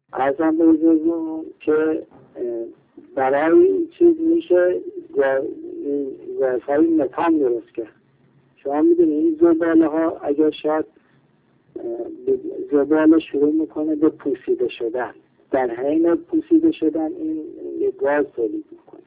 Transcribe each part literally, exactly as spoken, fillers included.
ارزم به حضورتون که برای چیز میشه گازهای متان درست کرد. شما میدونید این زباله ها اگر شاید زباله شروع میکنه به پوسیده شدن، در حین پوسیده شدن این یک گاز تولید میکنه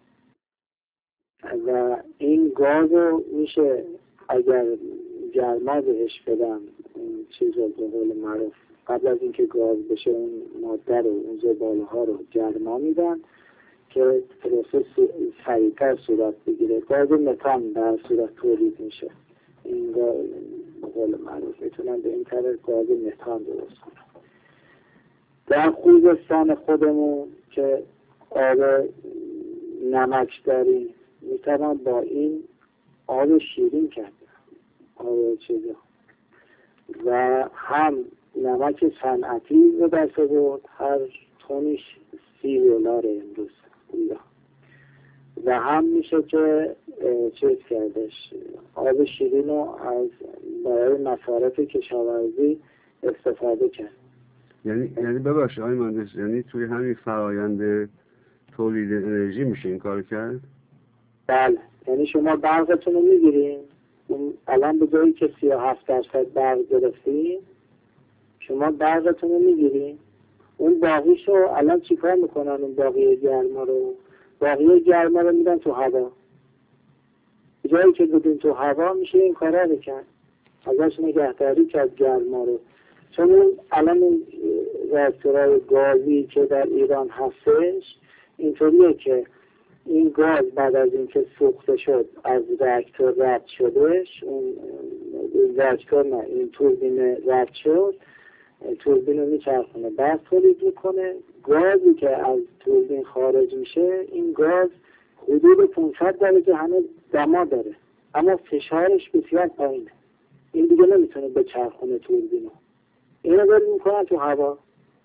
و این گاز رو میشه اگر گرما بهش بدن، این چیز رو به قول معروف قبل از اینکه گاز بشه اون ماده رو، اون زباله ها رو گرما میدن که پروسس سریعتر صورت بگیره. گاز متان در صورت تولید میشه. این گاز به قول معروف میتونن به این طریق گاز متان درست کنن. در خوزستان خودمون که آب نمک داریم میتونن با این آب شیرین کرد، آب چیزا، و هم نمک صنعتی رو دست بود، هر تونش سی دلار امروز بودا، و هم میشه که چیز کردش آب شیرین رو از برای مصارف کشاورزی استفاده کرد. یعنی یعنی ببخشید آقای مهندس، یعنی توی همین فرآیند تولید انرژی میشه این کار کرد؟ بله، یعنی شما برقتون رو میگیرین، الان به جایی که سی و هفت درصد برق گرفتین، شما برقتون رو میگیرین، اون باقیشو الان چیکار میکنن؟ اون باقی گرما رو باقی گرما رو میدن تو هوا. به جایی که بدین تو هوا میشه این کارا رو کرد، ازش نگهداری کرد گرما رو. چون اون الان این راکتورهای گازی که در ایران هستش اینطوریه که این گاز بعد از اینکه سوخته شد از راکتور رد شدش، اون راکتور نه این توربین رد شد، توربین رو میچرخونه، بعد تولید میکنه. گازی که از توربین خارج میشه، این گاز حدود پانصد درجه هنوز دما داره اما فشارش بسیار پایینه، این دیگه نمیتونه بچرخونه توربینو، اینو داری میکنن تو هوا.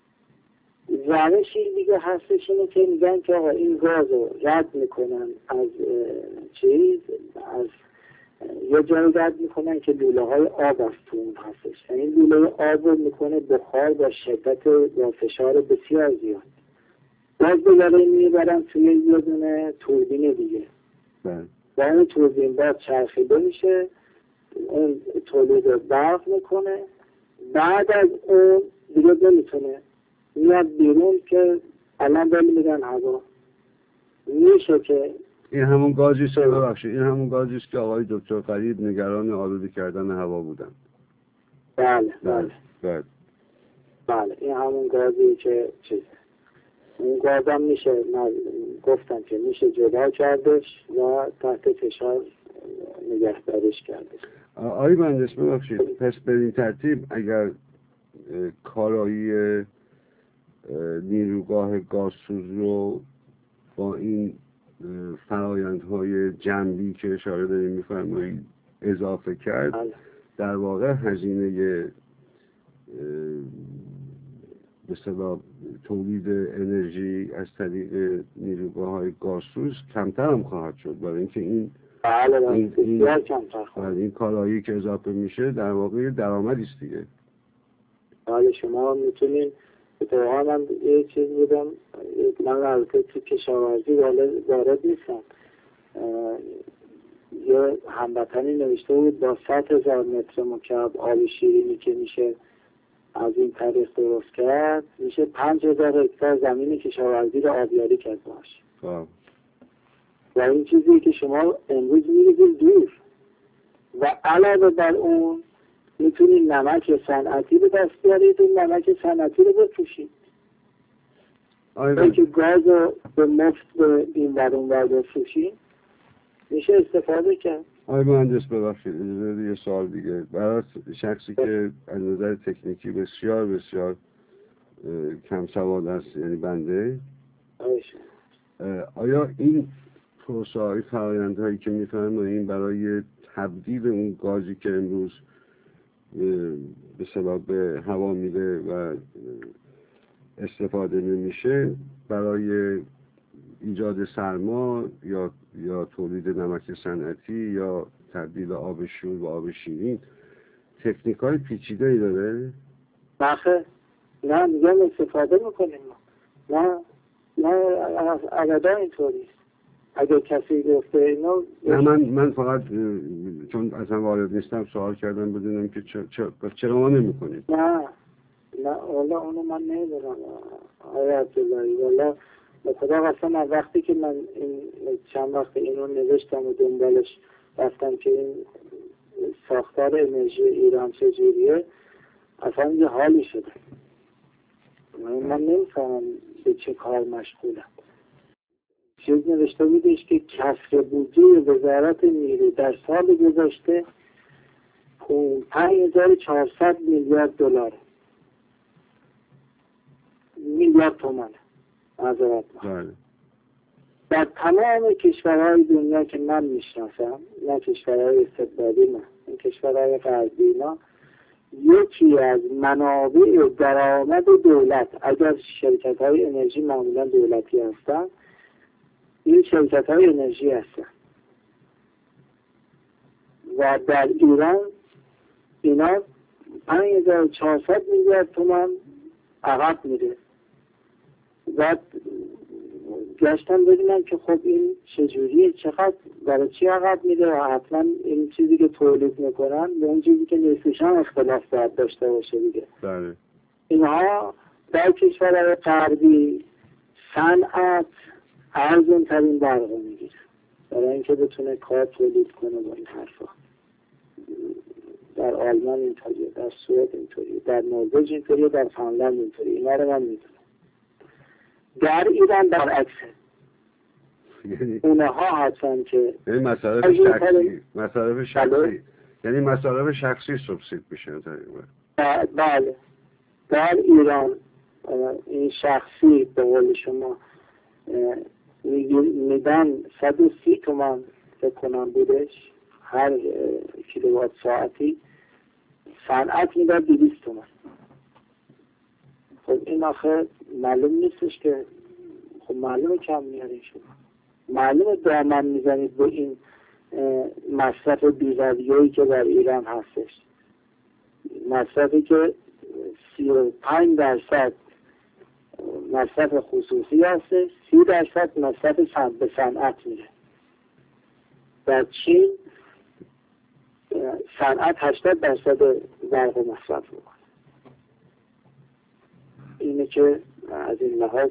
روشی دیگه هستش اینه که میگن که آقا این گاز رو رد میکنن از چیز، از یه جایی رد میکنن که لوله های آب از تو اون هستش، یعنی لوله آب رو میکنه بخار با شدت با فشار بسیار زیاد، باز بگره میبرن توی یه دونه توربین دیگه و اون توربین باز چرخیده میشه، اون تولید برق میکنه، بعد از اون دیگه نمیتونه میاد بیرون که الان داری میدن هوا میشه که این همون گازیست که ببخشید این همون گازیست که آقای دکتر قریب نگران آلوده کردن هوا بودن. بله بله بله بله این همون گازی که چیزه، اون گاز هم میشه، من گفتم که میشه جدا کردش و تحت فشار نگهدارش کردش. آقای مهندس ببخشید، پس به این ترتیب اگر کارایی نیروگاه گازسوز رو با این فرآیندهای جنبی که اشاره داریم می‌فرمایید اضافه کرد، در واقع هزینه به اصطلاح تولید انرژی از طریق نیروگاه‌های گازسوز کمتر هم خواهد شد، برای اینکه این بله بله این بسیار کمتر خواهد. این کالایی که اضافه میشه در واقع درآمدی است دیگه. بله شما میتونید اتفاقا من یه چیز بودم، من البته تو کشاورزی وارد نیستم، یه هموطنی نوشته بود با صد هزار متر مکعب آب شیرینی که میشه از این طریق درست کرد، میشه پنج هزار هکتار زمین کشاورزی رو آبیاری کرد باش. و این چیزی که شما امروز می‌ریزید دور و علاوه بر اون میتونید نمک صنعتی به دست بیارید، اون نمک صنعتی رو بفروشید. اینکه گاز رو به مفت به این ور اون ور بفروشید میشه استفاده کرد. آقای مهندس ببخشید اجازه یه سوال دیگه برای شخصی که از نظر تکنیکی بسیار بسیار کم سواد است، یعنی بنده، آیا این پروسه های فرآیند هایی که میفرمایید برای تبدیل اون گازی که امروز به سبب هوا میره و استفاده نمیشه برای ایجاد سرما یا یا تولید نمک صنعتی یا تبدیل آب شور و آب شیرین تکنیک های پیچیده ای داره؟ بخه نه میگم استفاده میکنیم ما. نه نه ابدا اینطوریست. اگر کسی گفته اینو نه من من فقط چون اصلا وارد نیستم سوال کردم بدونم که چرا چرا ما نمی‌کنیم. نه نه والا اونو من نمیدونم آقای عبداللهی. والا به خدا قسم از وقتی که من این چند وقت اینو نوشتم و دنبالش رفتم که این ساختار انرژی ایران چجوریه اصلا یه حالی شده. من نمیفهمم به چه کار مشغولم. چیز نوشته بودش که کسر بودجه وزارت نیرو در سال گذشته پنج هزار و چهارصد میلیارد دلار میلیارد تومان معذرت بله. در تمام کشورهای دنیا که من میشناسم، نه کشورهای استبدادی، نه این کشورهای غربی، اینا یکی از منابع درآمد دولت، اگر شرکت های انرژی معمولا دولتی هستن، این شرکت های انرژی هستن و در ایران اینا پنج هزار و چهارصد میلیارد تومان عقب میره. و گشتم ببینم که خب این چجوریه، چقدر برای چی عقب میره و حتما این چیزی که تولید میکنن به اون چیزی که نصفش هم اختلاف باید داشته باشه دیگه. بله. اینها در کشورهای غربی صنعت ارزون ترین برق میگیره برای اینکه بتونه کار تولید کنه با این حرفا. در آلمان اینطوریه، در سوئد اینطوریه، در نروژ اینطوریه، در فنلاند اینطوریه. اینا رو من میدونم. در ایران برعکسه. یعنی اونها هستن که یعنی مصارف شخصی مصارف شخصی یعنی مصارف شخصی سوبسید میشه تقریبا. بله. در ایران این شخصی به قول شما میدن صد و سی تومان فکر کنم بودش هر کیلووات ساعتی، صنعت میدن دویست تومان. خب این آخه معلوم نیستش که خب معلومه کم میارین شما، معلومه دامن میزنید به این مصرف بی‌رویه‌ای که در ایران هستش، مصرفی که سی و پنج درصد مصرف خصوصی هستش، سی درصد مصرف صنعت به صنعت میره. در چین صنعت هشتاد درصد برق مصرف میکنه. اینه که از این لحاظ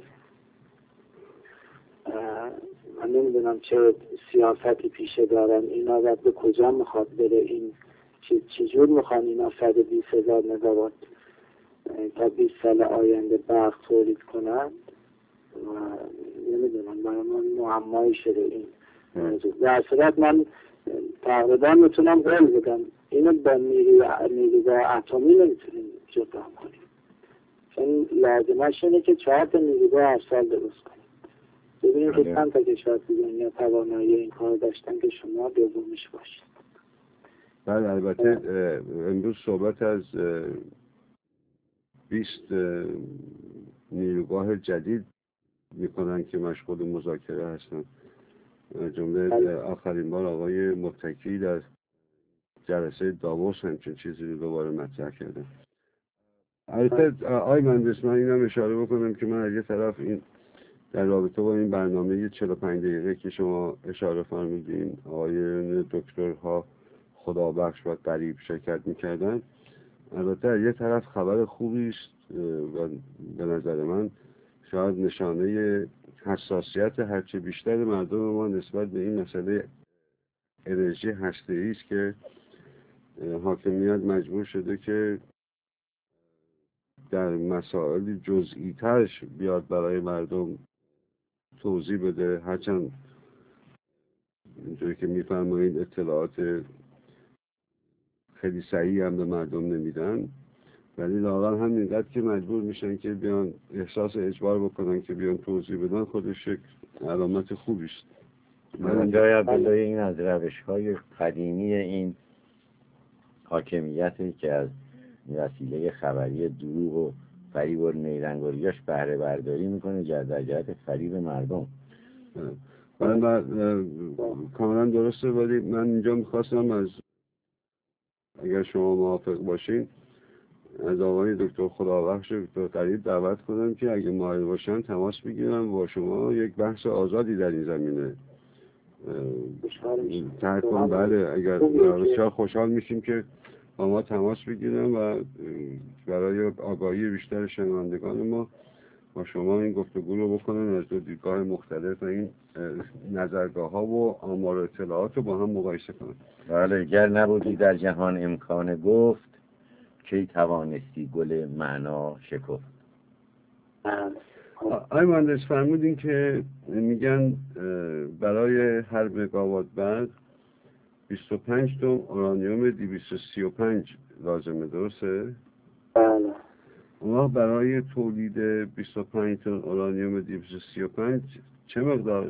من نمیدونم چه سیاستی پیشه دارن اینا و به کجا میخواد بره این، چجور میخوان اینا صد و بیست هزار مگاوات تا بیست سال آینده برق تولید کنند و نمیدونم برای من معمایی شده این موضوع. در صورت من تقریبا میتونم قول بدم اینو با نیروگاه اتمی نمیتونیم جدا کنیم، چون لازمش اینه که چهار تا نیروگاه هر سال درست کنیم. ببینیم که چند تا کشور تو دنیا توانایی این کار داشتن که شما دومیش باشید. بله البته امروز صحبت از بیست نیروگاه جدید میکنن که مشغول مذاکره هستن. جمله آخرین بار آقای متکی در جلسه داووس همچین چیزی رو دوباره مطرح کردن. البته آقای مهندس من اینم اشاره بکنم که من از یه طرف این در رابطه با این برنامه چهل و پنج دقیقه که شما اشاره فرمودین آقای دکترها خدابخش و قریب شرکت میکردن، البته از یه طرف خبر خوبی است و به نظر من شاید نشانه حساسیت هرچه بیشتر مردم ما نسبت به این مسئله انرژی هسته‌ای است که حاکمیت مجبور شده که در مسائل جزئی ترش بیاد برای مردم توضیح بده، هرچند اینجوری که میفرمایید اطلاعات خیلی صحیحی هم به مردم نمیدن، ولی لااقل همینقدر که مجبور میشن که بیان احساس اجبار بکنن که بیان توضیح بدن خودش یک علامت خوبی است. من جای بلای این از روش‌های قدیمی این حاکمیتی که از وسیله خبری دروغ و فریب و نیرنگاریاش بهره برداری میکنه در جهت فریب مردم. من کاملا درسته، ولی من اینجا میخواستم از اگر شما موافق باشین از آقای دکتر خدابخش و دکتر قریب دعوت کنم که اگه مایل باشن تماس بگیرم با شما یک بحث آزادی در این زمینه تحت کن. بله اگر بسیار خوشحال میشیم که با ما تماس بگیرم و برای آگاهی بیشتر شنوندگان ما با شما این گفتگو رو بکنن از دو دیدگاه مختلف و این نظرگاه ها و آمار و اطلاعات رو با هم مقایسه کنن. بله گر نبودی در جهان امکان گفت کی توانستی گل معنا شکفت. آی مهندس فرمودین که میگن برای هر مگاوات برق بیست و پنج تن اورانیوم دویست و سی و پنج لازمه، درسته؟ بله. اما برای تولید بیست و پنج تن اورانیوم دویست و سی و پنج چه مقدار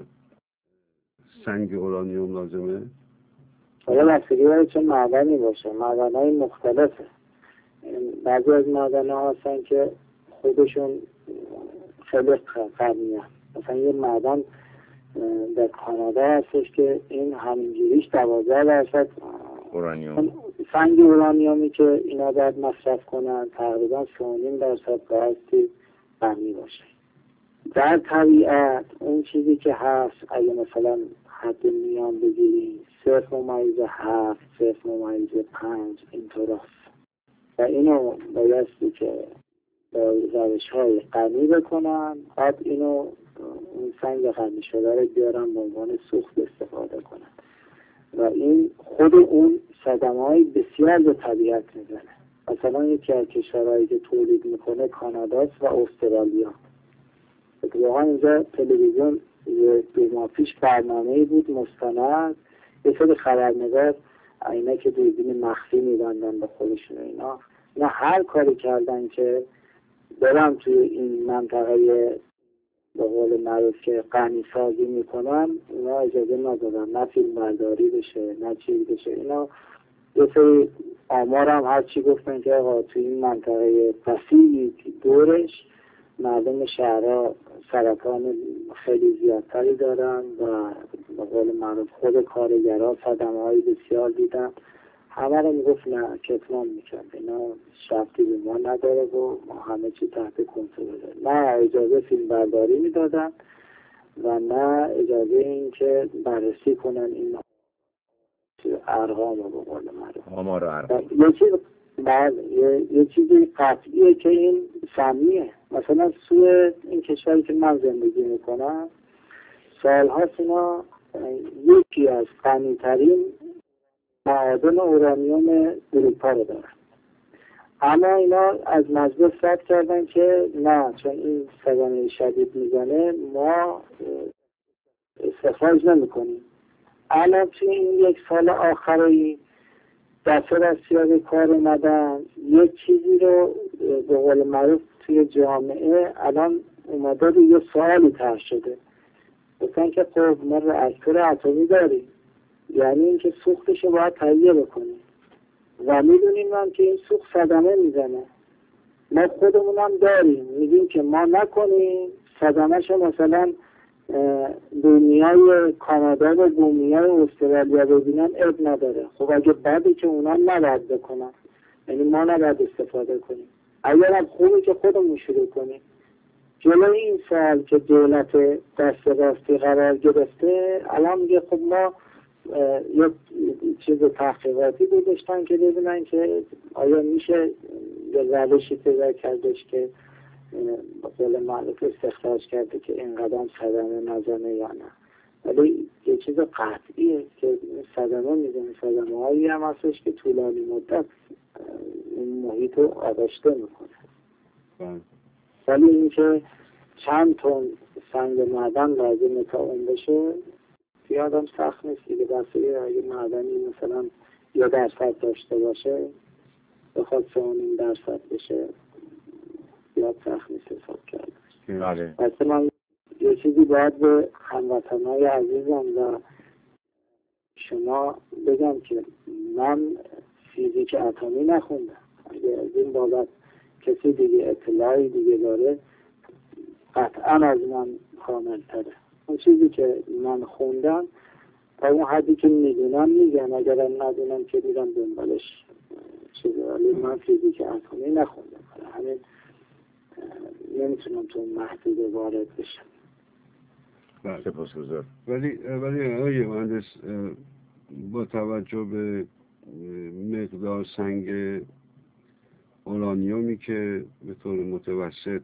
سنگ اورانیوم لازمه؟ حالا بستگی داره چه معدنی باشه، معدن‌های مختلفه. بعضی از معدن‌ها هستن که خودشون خیلی قویه. مثلا یه معدن در کانادا هستش که این همینجوریش دوازده درصد اورانیوم، سنگ اورانیومی که اینا باید مصرف کنن تقریبا سه و نیم درصد بایستی قوی باشه. در طبیعت اون چیزی که هست اگه مثلا حد میان بگیریم صفر ممیز هفت صفر ممیز پنج اینطور هست و اینو بایستی که با روش های غنی بکنن، بعد اینو اون سنگ غنی شده رو بیارن به عنوان سوخت استفاده کنن و این خود اون صدمه های بسیار به طبیعت میزنه. مثلا یکی از کشورهایی که تولید میکنه کاناداست و استرالیا. واقعا اینجا تلویزیون دو ماه پیش برنامه‌ای بود مستند، یه سری خبرنگار اینا که دوربین مخفی میبندن به خودشون اینا اینا هر کاری کردن که برم توی این منطقه به قول معروف که غنی سازی میکنن اینا اجازه ندادن، نه فیلم برداری بشه نه چیز بشه. اینا یه سری آمار هم هرچی گفتن که آقا توی این منطقه وسیعی دورش مردم شهرها سرطان خیلی زیادتری دارن و به قول معروف خود کارگرها صدمه های بسیار دیدن. همه رو میگفت نه کتمان میکرد، اینا شرطی به ما نداره و ما همه چی تحت کنترل داریم. نه اجازه فیلم برداری میدادن و نه اجازه این که بررسی کنن این ارقام رو به قول معروف آمار و ارقام. یه چیز بعد یه, یه چیزی قطعیه که این سمیه. مثلا سوی این کشوری که من زندگی میکنم سالهاست اینا یکی از غنی‌ترین معادن اورانیوم اروپا رو دارن، اما اینا از مجلس رد کردن که نه چون این صدمه شدید میزنه ما استخراج نمی کنیم. الان توی این یک سال آخری دسته دستیار کار اومدن یک چیزی رو به قول معروف توی جامعه الان اومده رو یه سوالی طرح شده، گفتن که خب ما راکتور اتمی داریم، یعنی اینکه سوختش رو باید تهیه بکنیم و میدونیم هم که این سوخت صدمه میزنه. ما خودمون هم داریم میگیم که ما نکنیم صدمهش رو مثلا بومیای کانادا و بومیای استرالیا ببینن اب نداره. خب اگه بعدی که اونا نباید بکنن، یعنی ما نباید استفاده کنیم. اگر هم خوبه که خودمون شروع کنیم. جلوی این سال که دولت دست راستی قرار گرفته الان میگه خب ما یک چیز تحقیقاتی گذاشتن که ببینن که آیا میشه یه روشی پیدا کردش که با قول معروف استخراج کرده که این قدم صدمه نزنه یا نه. ولی یه چیز قطعیه که صدمه میزنه، صدمه هایی هم هستش که طولانی مدت این محیط رو آغشته میکنه. ولی این که چند تن سنگ معدن لازمه تا اون بشه یادم سخت نیست دیگه. بسیاری اگه معدنی مثلا یه درصد داشته باشه بخواد سه و نیم درصد بشه یاد سخت نیست حساب کرده. بسه من یه چیزی باید به هموطنهای عزیزم و شما بگم که من فیزیک اتمی نخوندم. اگه از این بابت کسی دیگه اطلاعی دیگه داره قطعا از من کامل تره. اون چیزی که من خوندم تا اون حدی که میدونم میگم، اگرم ندونم که میرم دنبالش شده، ولی من فیزیک اتمی نخوندم، همین نمیتونم تو اون محدوده وارد بشم. سپاسگزار. ولی ولی آقای مهندس، با توجه به مقدار سنگ اورانیومی که به طور متوسط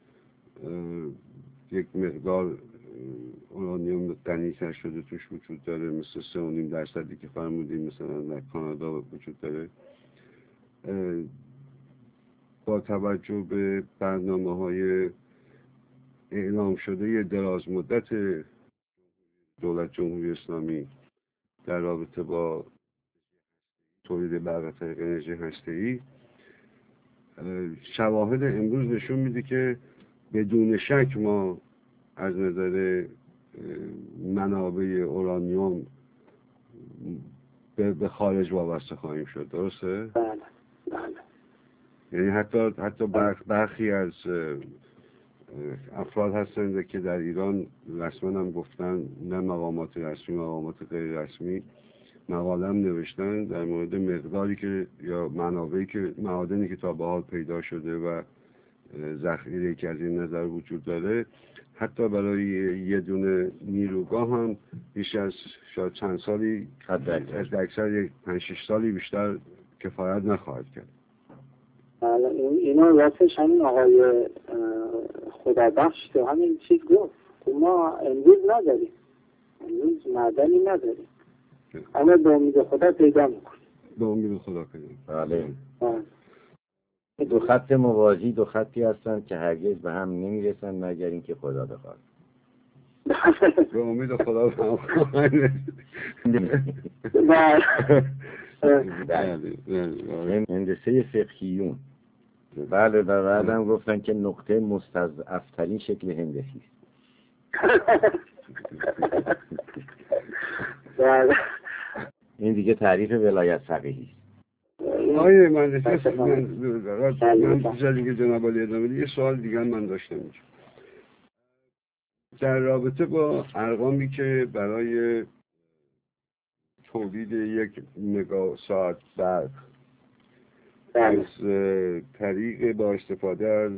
یک مقدار اورانیوم غنی‌تر شده توش وجود داره، مثل سه و نیم درصدی که فرمودیم مثلا در کانادا وجود داره، با توجه به برنامه‌های اعلام شده دراز مدت دولت جمهوری اسلامی در رابطه با تولید برق از طریق انرژی هسته‌ای، شواهد امروز نشون میده که بدون شک ما از نظر منابع اورانیوم به خارج وابسته خواهیم شد. درسته؟ بله بله. یعنی حتی حتی برخی از افراد هستند که در ایران رسما هم گفتن، نه مقامات رسمی مقامات غیر رسمی، مقاله هم نوشتن در مورد مقداری که یا منابعی که معادنی که تا به حال پیدا شده و ذخیره که از این نظر وجود داره، حتی برای یه دونه نیروگاه هم بیش از شاید چند سالی از اکثر یک پنج شش سالی بیشتر کفایت نخواهد کرد. این اینا راستش همین آقای خدابخش تو همین چیز گفت، ما امروز نداریم، امروز معدنی نداریم، اما به امید خدا پیدا میکنیم. به امید خدا پیدا. بله. دو خط موازی، دو خطی هستند که هرگز به هم نمیرسن مگر اینکه خدا بخواد. به امید خدا به هم خواهد. هندسه فقهیون. بله، و بعدم گفتن که نقطه مستضعفترین شکل هندسی است. این دیگه تعریف ولایت فقیهی است. آیه مهندس، من من جایی که جناب عالی ادامه بدید، یه سوال دیگه من داشتم اینجا در رابطه با ارقامی که برای تولید یک مگا ساعت برق از طریق با استفاده از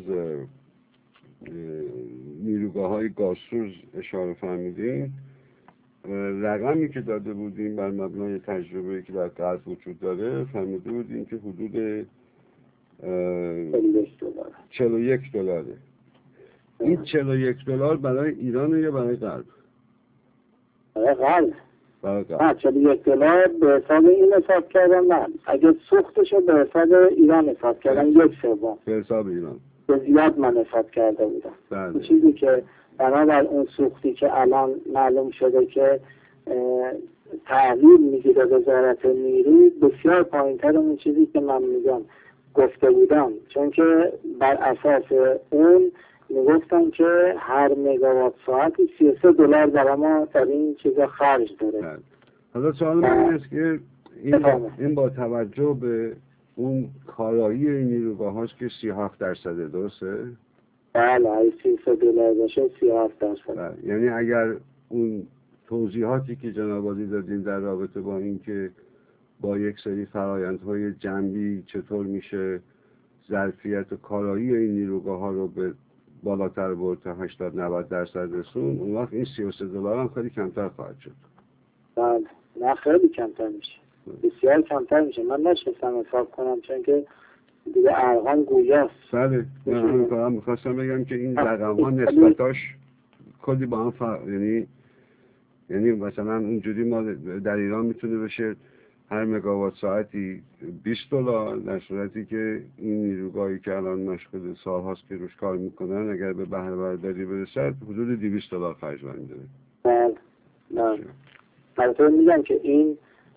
نیروگاه‌های گازسوز اشاره فرمودین، رقمی که داده بودیم بر مبنای تجربه‌ای که در غرب وجود داره، فرموده بودیم که حدود چهل و یک دلاره. این چهل و یک دلار برای ایران یا برای غرب؟ برای غرب. برای غرب. نه، چهل و یک دلار به حساب این حساب کردم، نه. اگه سوختشو به حساب ایران حساب کردم، یک سوم. به حساب ایران. به زیاد من حساب کرده بودم. بله. چیزی که بنابر اون سوختی که الان معلوم شده که تحویل میگیره وزارت نیروی، بسیار پایین‌تر اون چیزی که من میگم گفته بودم، چون که بر اساس اون میگفتن که هر مگاوات ساعتی سی و سه دلار برای ما در این چیزا خرج داره. حالا سوال من این است که این با, این با توجه به اون کارایی این نیروگاه هاست که سی و هفت درصده، درسته؟ بله، های سی و سه دلار باشه سی و هفت درصد. یعنی اگر اون توضیحاتی که جناب عالی دادیم در رابطه با این که با یک سری فرآیندهای جنبی چطور میشه ظرفیت و کارایی این نیروگاه ها رو به بالاتر برد تا هشتاد نود درصد رسون، اون وقت این سی و سه دلار هم خیلی کمتر خواهد شد. بله، نه خیلی کمتر میشه، بسیار کمتر میشه. من نشستم حساب کنم چون که دیگه ارقام گویاست. بله، من همین کارم میخواستم بگم که این رقم ها نسبتاش کلی با هم فرق، یعنی یعنی مثلا اونجوری ما در ایران میتونه بشه هر مگاوات ساعتی بیست دلار، در صورتی که این نیروگاهی که الان مشغول سالهاست که روش کار میکنن اگر به بهره برداری برسد حدود دویست دلار خرج می‌کنه. بله. نه. البته میگم که این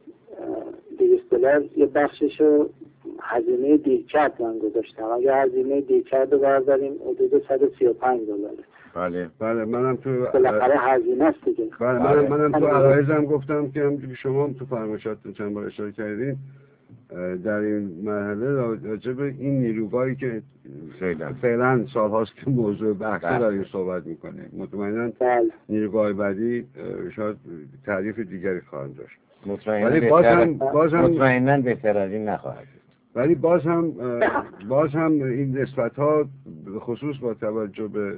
دویست دلار یه بخششو هزینه دیرکرد من گذاشتم. اگر هزینه دیرکرد رو برداریم حدود صد و سی و پنج دلاره. بله بله، منم تو بالاخره هزینه است دیگه. بله منم منم تو عرایزم گفتم که همونجوری که شما تو فرمایشاتتون چند بار اشاره کردین، در این مرحله راجع به این نیروگاهی که فعلا فعلا سالهاست که موضوع بحث داریم صحبت میکنیم، مطمئنا نیروگاه بعدی شاید تعریف دیگری خواهند داشت. مطمئنا بازم بازم مطمئنا بهتر از این نخواهد بود. ولی باز هم باز هم این نسبت ها به خصوص با توجه به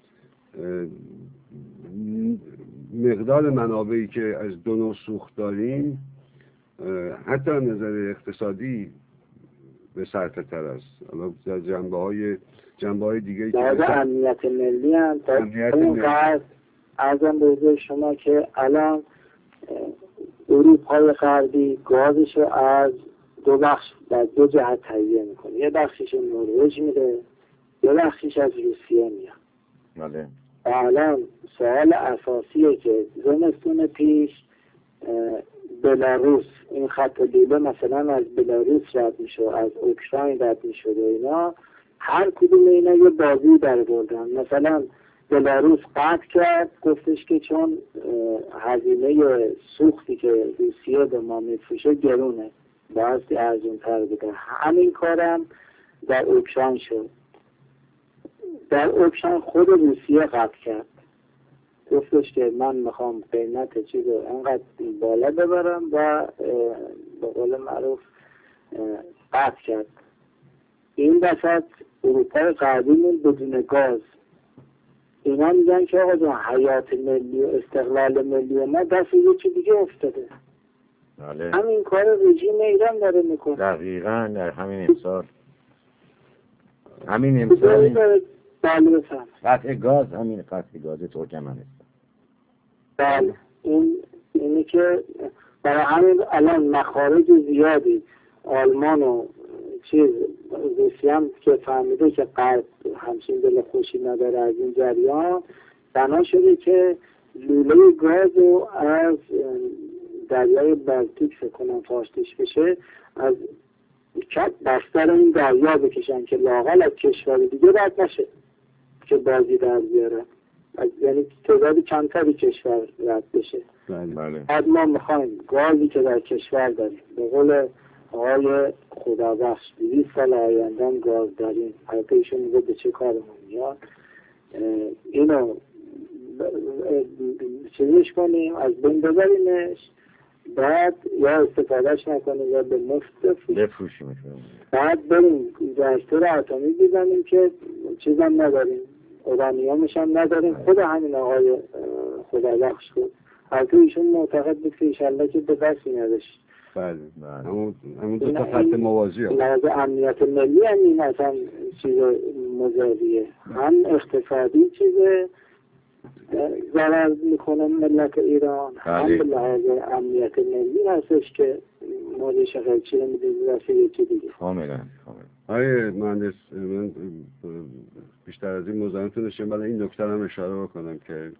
مقدار منابعی که از دو نوع سوخت داریم حتی از نظر اقتصادی به صرفه تر است. حالا در جنبه های جنبه های دیگه که لازم امنیت ملی هم اون قرض ارزم به حضور شما که الان اروپای غربی گازش رو از دو بخش در دو جهت تهیه میکنه. یه بخشش نروژ میره، یه بخشش از روسیه میاد. بله. الان سوال اساسیه که زمستون پیش بلاروس این خط لیبه مثلا از بلاروس رد میشه، از اوکراین رد میشه و اینا، هر کدوم اینا یه بازی در بردن. مثلا بلاروس قطع کرد، گفتش که چون هزینه سوختی که روسیه به ما میفروشه گرونه، بایستی ارزون تر بده. همین کارم در اوکراین شد. در اوکراین خود روسیه قطع کرد، گفتش که من میخوام قیمت چیز رو انقدر بالا ببرم و به قول معروف قطع کرد. این وسط اروپای غربی بدون گاز، اینا میگن که آقا جان حیات ملی و استقلال ملی ما دست یه چی دیگه افتاده. بله. همین کار رژیم ایران داره میکنه. دقیقاً در همین امسال همین امسال بله بفهم قطع گاز همین قطع گاز ترکمنستان. بله این اینی که برای همین الان مخارج زیادی آلمان و چیز روسیه هم که فهمیده که غرب همچین دل خوشی نداره از این جریان، بنا شده که لوله گاز رو از دریای بلتیک فکر کنم تاشتش بشه از کت بستر این دریا بکشن که لااقل از کشور دیگه رد نشه که بازی در بیاره، یعنی تعداد کمتری کشور رد بشه. بله. بعد ما میخوایم گازی که در کشور داریم، به قول آقای خدابخش دویست سال آینده هم گاز داریم، حتی ایشون میگه به چه کارمون میاد، اینو چیزش کنیم، از بین ببریمش، بعد یا استفادهش نکنیم یا به مفت بفروشیم، بعد بریم ریاکتور اتمی بزنیم که چیزم نداریم، اورانیومش هم نداریم. خود همین آقای خدابخش بود، حتی ایشون معتقد بود که ایشالله که به دستی نداشت. بله همون همون دو تا خط موازی ها لازم امنیت ملی هم این اصلا چیز مضاریه، هم اقتصادی چیزه ضرر میکنه ملت ایران، هم به لحاظ امنیت ملی هستش که موردش خیلی نمیدونی رسه یکی دیگه. کاملا آقای مهندس، من بیشتر از این مزاحمتون نشیم، ولی این نکته هم اشاره بکنم که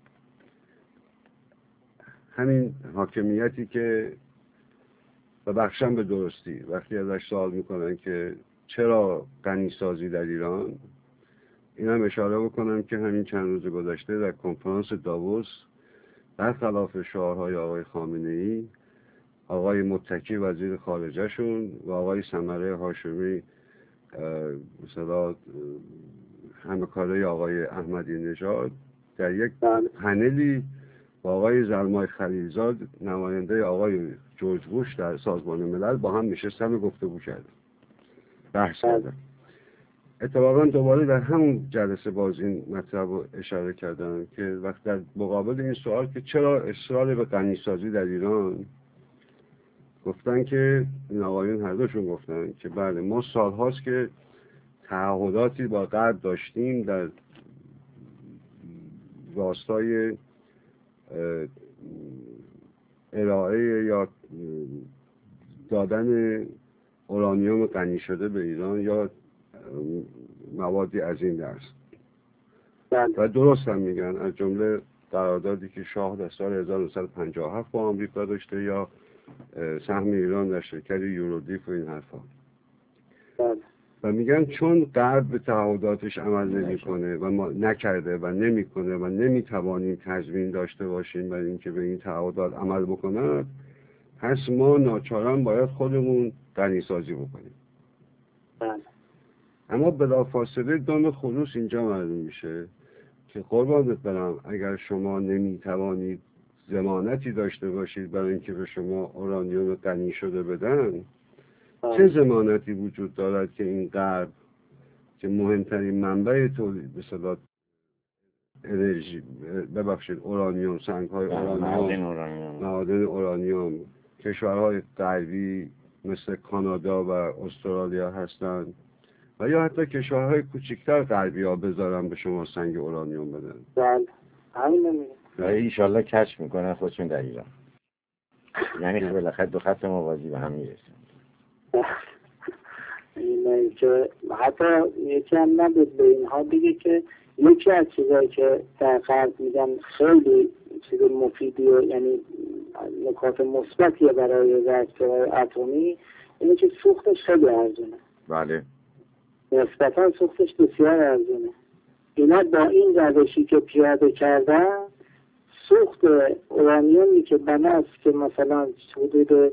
همین حاکمیتی که و بخشم به درستی وقتی ازش سوال میکنن که چرا غنی سازی در ایران، این هم اشاره بکنم که همین چند روز گذشته در کنفرانس داووس برخلاف شعارهای آقای خامنه‌ای، آقای متکی وزیر خارجه شون و آقای ثمره هاشمی مثلا همکاره آقای احمدی نژاد در یک پنلی با آقای زلمای خلیلزاد نماینده آقای جورج بوش در سازمان ملل با هم نشستن و گفتگو کردن، بحث کردن. اتفاقا دوباره در همون جلسه باز این مطلب رو اشاره کردن که وقت در مقابل این سوال که چرا اصرار به غنیسازی در ایران، گفتن که این آقایون هر دوشون گفتن که بله ما سالهاست که تعهداتی با غرب داشتیم در راستای ارائه یا دادن اورانیوم غنی شده به ایران یا موادی از این دست و درست هم میگن، از جمله قراردادی که شاه در سال هزار و نهصد و پنجاه و هفت با آمریکا داشته یا سهم ایران در شرکت یورودیف و این حرفا، و میگن چون غرب به تعهداتش عمل نمیکنه و ما نکرده و نمیکنه و نمیتوانیم تضمین داشته باشیم برای اینکه به این تعهدات عمل بکنه، پس ما ناچارن باید خودمون غنیسازی بکنیم. اما بلافاصله دام خلوص اینجا معلوم میشه که قربانت برم اگر شما نمیتوانید ضمانتی داشته باشید برای اینکه به شما اورانیوم غنی شده بدن، چه ضمانتی وجود دارد که این غرب که مهمترین منبع تولید به اصطلاح انرژی، ببخشید اورانیوم، سنگ‌های اورانیوم، معادن اورانیوم، کشورهای غربی مثل کانادا و استرالیا هستند و یا حتی کشورهای کوچکتر غربی ها بذارن به شما سنگ اورانیوم بدن. بله همین نمیده و ایشالله کچ میکنن خودشون در ایران، یعنی بالاخره دو خط موازی به هم میرسن. اینه که حتی یکی هم نبود به اینها بگه که یکی از چیزایی که در غرب میگن خیلی چیز مفیدی و یعنی نکات مثبتیه برای راکتورهای اتمی اینه که سوختش خیلی ارزونه. بله. نسبتا سوختش بسیار ارزونه. اینا با این روشی که پیاده کردن سوخت اورانیومی که بناست که مثلا حدود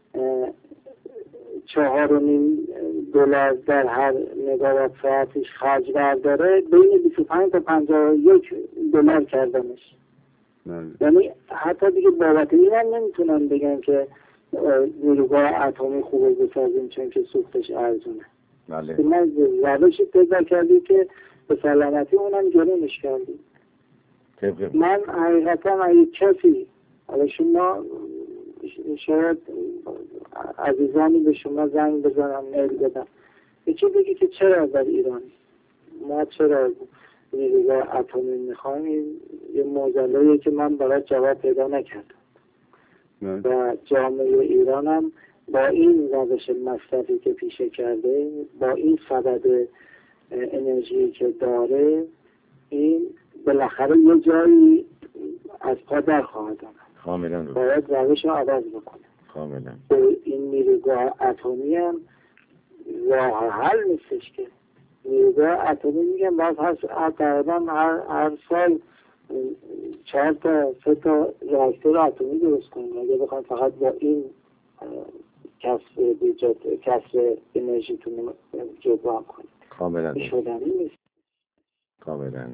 چهار و نیم دلار در هر مگاوات ساعتش خرج برداره بین بیست و پنج تا پنجاه و یک دلار کردنش. یعنی حتی دیگه بابت این هم نمیتونن بگن که نیروگاه اتمی خوبه بسازیم چون که سوختش ارزونه. بله. ما روشی پیدا کردیم که به سلامتی اونم گرونش کردیم. من حقیقتا اگه کسی حالا شما شاید عزیزانی به شما زنگ بزنم میل بدم یکی بگی که چرا در ایران ما چرا نیروگاه اتمی میخوایم، یه معضله‌ایه که من برای جواب پیدا نکردم و جامعه ایران هم با این روش مصرفی که پیشه کرده با این سبد انرژی که داره این بالاخره یه جایی از پا در خواهد آمد. کاملا باید روش رو عوض بکنه. کاملا. این نیروگاه اتمی هم راه حل نیستش که نیروگاه اتمی میگن باز هر تقریبا هر, هر سال چهار تا سه تا راکتور اتمی درست کنیم اگه بخوایم فقط با این کسر بیجت کسر انرژیتون جبران کنیم. کاملا شدنی نیست. کاملا.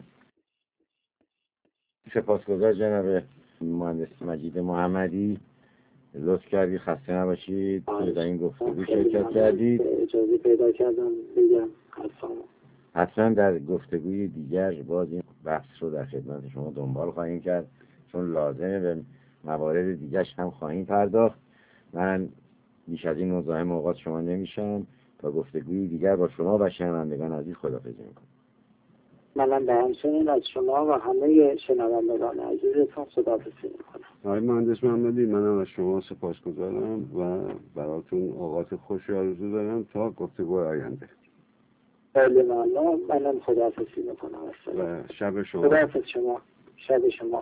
سپاسگزار جناب مهندس مجید محمدی، لطف کردی، خسته نباشید که در این گفتگو شرکت کردید. اجازه پیدا کردم بگم حتما در گفتگوی دیگر باز این بحث رو در خدمت شما دنبال خواهیم کرد چون لازمه به موارد دیگرش هم خواهیم پرداخت. من بیش از این مزاحم اوقات شما نمیشم. تا گفتگوی دیگر با شما و شنوندگان عزیز خداحافظی میکنم. منم به همچنین از شما و همه شنوندگان عزیزتون خداحافظی میکنم. آقای مهندس محمدی، منم از شما سپاسگزارم و براتون اوقات خوشی آرزو دارم تا گفتگوی آینده. خیلی ممنون. منم خداحافظی میکنم. و شب شما. خداحافظ شما. شب شما.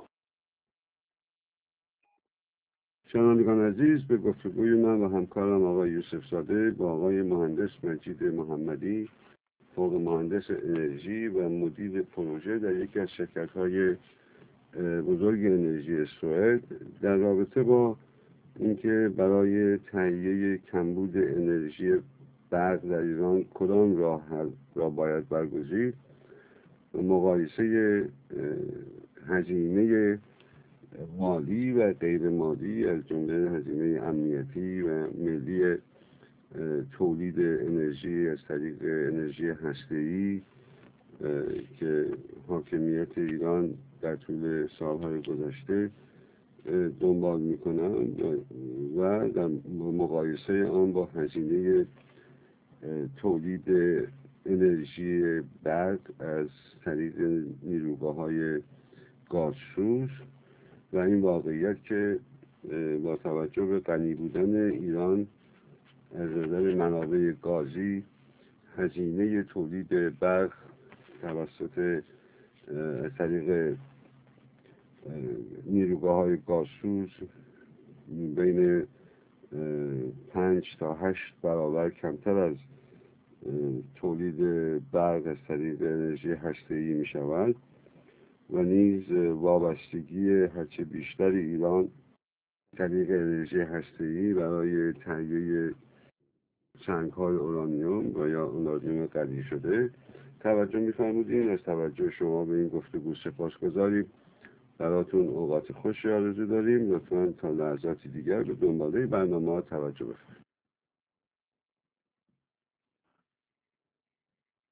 شنوندگان عزیز، به گفتگوی من و همکارم آقای یوسف زاده با آقای مهندس مجید محمدی، فوق مهندس انرژی و مدیر پروژه در یکی از شرکت‌های بزرگ انرژی سوئد، در رابطه با اینکه برای تهیه کمبود انرژی برق در ایران کدام راه حل را باید برگزید و مقایسه هزینه مالی و غیر مالی از جمله هزینه امنیتی و ملی تولید انرژی از طریق انرژی هسته‌ای که حاکمیت ایران در طول سالهای گذشته دنبال میکنند و در مقایسه آن با هزینه تولید انرژی برق از طریق نیروگاه‌های گازسوز و این واقعیت که با توجه به غنی بودن ایران از نظر منابع گازی هزینه تولید برق توسط از طریق نیروگاه‌های گازسوز بین پنج تا هشت برابر کمتر از تولید برق از طریق انرژی هسته‌ای می شود و نیز وابستگی هرچه بیشتر ایران طریق انرژی هسته‌ای برای تهیه سنگ‌های اورانیوم و یا اورانیوم غنی شده توجه می‌فرمودین. از توجه شما به این گفتگو سپاسگزاریم. براتون اوقات خوشی آرزو داریم. لطفاً تا لحظاتی دیگر به دنباله برنامه‌ها توجه بفرمایید.